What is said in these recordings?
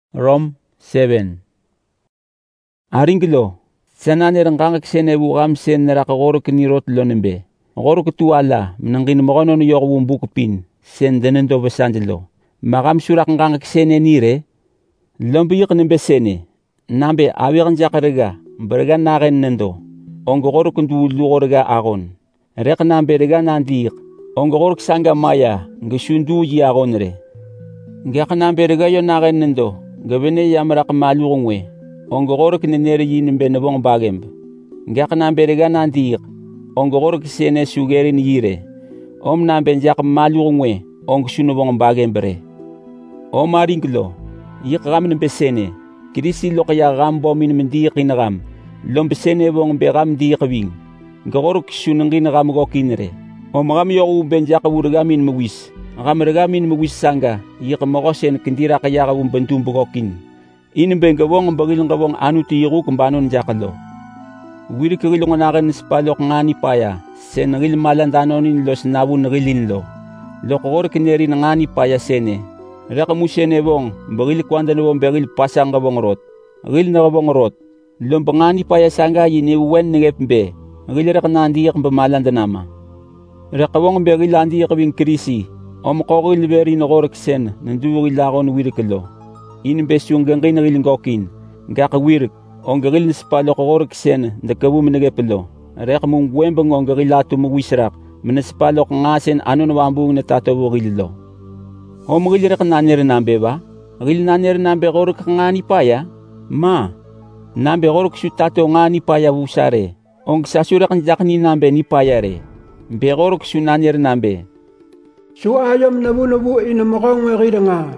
Rom 7. Aringlo, sananerang kangakisene bukam sen narakakoro kinirot lonembe. Ngoro kutuala, menangkin mokono no yoko bumbukupin, sen denendo besandelo. Makam surak kangakisene nire, lombi yakanembe sene, nambe awiran jakarega, bergan naren nendo. Ongokoro kundu lugorega agon. Rek nambe rega nandik, ongokoro kisanga maya, ngesundu yi agonre. Ngek nambe rega yo naren nendo. Gabene yamrak malungwe ongogor kinere yin be nebong bagemb ngak na berega nandir ongogor kisene sugeri ni yire om na benjak malungwe ong sunu bong bagembre o maringlo yikram ne besene krisi lokya gambo min mendir kinram lom besene bong begam dir wing ngogor kisunu ngin ram go kinere o magam yo benjak wurga min mwis Ramerga min mwis sanga yik mogosen kindira kaya ka bentum bokokin in bengawong bagil ngawong anu tiru kumbanon jakalo wiri kirilong nakan spalok ngani paya sen ngil malandanonin los nabu ngilin lo lokor kineri ngani paya sene reka musene bong bagil kwanda no bagil pasang ngawong rot ngil ngawong rot lombangani paya sanga yini wen ngepbe ngil reka nandi yak bamalandanama reka wong bagil andi yak bin krisi Om koko ilberi na korek sen, nanduwa ilakon wirikalo. Inibes yung gangay na ilingokin, ngaka wirik, ong gagil nispalo korek sen, nagkabu managepalo. Reka mong wembang ong gagilato mo wisrak, manaspalo kangasen ano na wambung natatawo gililo. O magilira ka nanira nambe ba? Agil nanira nambe korek kangani paya? Ma, nambe korek sutato ngani paya wusare, ong sasura kan jakni nambe ni paya re. Be korek sunanira nambe. Suayam nabu-nabu inamokong nga.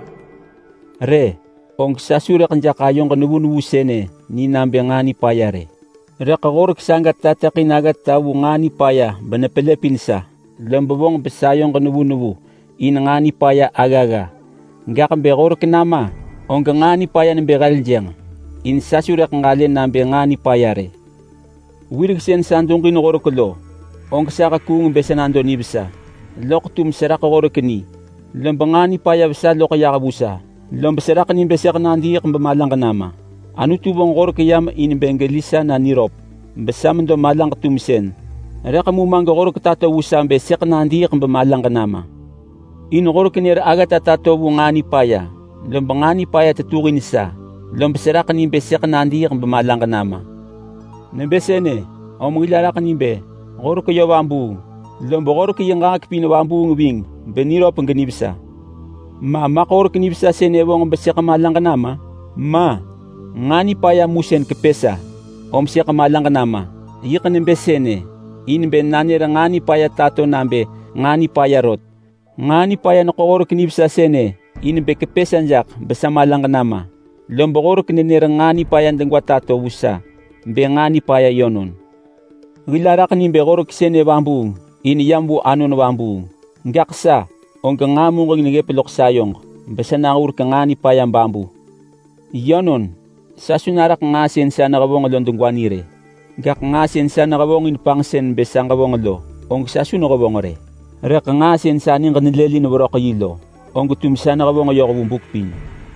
Re, ong sasura kanja kayong kanubu-nubu sene, ni nambe nga ni paya re. Re kakorok sanggat tatakinagat tawo nga ni paya, banapelepin sa, lambabong besayong kanubu-nubu, ina nga ni paya agaga. Nga kambe korok nama, ong nga ni paya ng begaljeng, in sasura kangalin nambe nga ni paya re. Wirig sen sandong kinukorok lo, ong kasaka kung besanando ni besa. Loktum serak korokeni lambangani paya besa lokaya kabusa lambaserak ni besak nandi yak bamalang kanama anu tubong korokiyam in bengelisa na nirop besam do malang tumsen reka mumanga korok tatawusa besak nandi yak bamalang kanama in korokeni agata tatawu ngani paya lambangani paya tatukin sa lambaserak ni besak nandi yak bamalang kanama nebesene o mangilala kanimbe korokiyawambu Lombogor ki yang ngak pinawambu ngwing beniro penggenibsa. Ma makor kenibsa senewong besya kamalang kanama. Ma ngani paya musen kepesa. Om siya kamalang kanama. Ikan besene. In ben nanira ngani paya tato nambe ngani paya rot. Ngani paya nakor kenibsa sene. In be kepesan jak besamalang kanama. Lombogor kenira ngani paya dengwa tato usa. Be ngani paya yonon. Gilara kanimbe gor kisene bambu. Ini yambu anu na bambu. Ngaksa, ong kangamu kong nagepilok sayong, basa naur kangani payang bambu. Yanon, sa sunarak ngasin sa nakabong alon dungwanire. Ngak ngasin sa nakabong inpangsen besang kabong alo, ong sa sunakabong re. Rek ngasin sa ning kanileli na barok yilo, ong gutum sa nakabong ayoko bumbukpin.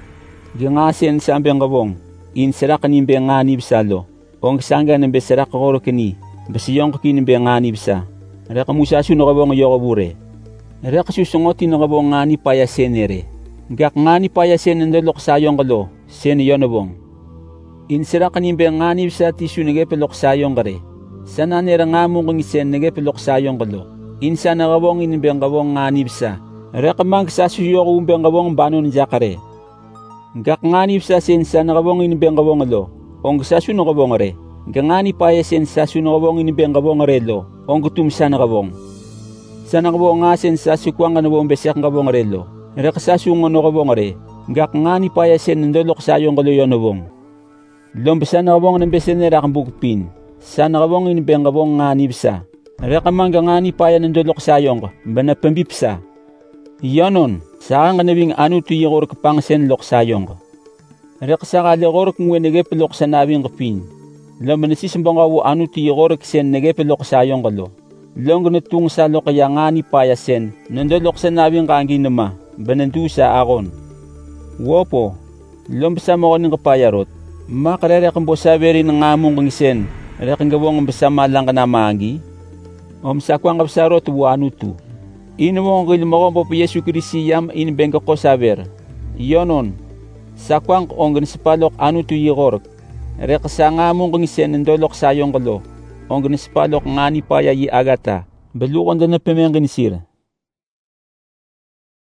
Gangasin sa ambang kabong, insarak kanimbe nganib salo, ong sangga ng besarak kakoro kani, basiyong kakinimbe nganib sa. Reka musasu nakabong ayoko bure. Reka susungotin nakabong ngani paya senere. Ngak ngani paya sen nandalok sayong kalo, sen yonabong. Insira kanimbe ngani sa tisu nagepilok sayong kare. Sana nera ngamong kong isen nagepilok sayong kalo. Insa nakabong inimbe ang kabong ngani sa. Reka mang sasu yoko umbe ang kabong banon jakare. Ngak ngani sa sen sa nakabong inimbe ang kabong alo. Ong sasu nakabong are. Ngangani paya sen sasu nakabong inimbe ang kabong arelo. Ong gutum sana kabong. Sana kabong nga sen sasu kuang kanabong besyak kabong arelo. Reka sasu ngono kabong are. Ngak ngani paya sen nandolok sayong kaloyon nabong. Lombasa na kabong ng besen nera kang bukpin. Sana kabong inimbe ang kabong ngani bisa. Reka mangga ngani paya nandolok sayong banapambipsa. Yanon, saan kanabing anu tuyikor kapang sen lok sayong. Reka sakali kor kung wenegepilok sa nabing kapin. Laman nasisimbang kawo anu tuyikor ksen negepilok sayong kalo. Long natung sa lokaya ngani paya sen nandolok sa nabing kaangin nama banandu sa akon. Wopo, Lom bersama ko ng kapayarot. Makarere kang bosaveri ng ngamong kang isen. Reking gawang bersama lang ka na maagi. Sa kwang kapsarot wanu tu. Inumong kilmokong po Yesu Krisiyam inibengka ko saber. Yonon. Sa kwang onggan sepalok anu tu yigorok. Rekasa ngamong kang isen nandolok sayong kalo. Onggan sepalok ngani paya yi agata. Belukon na pemengganisir.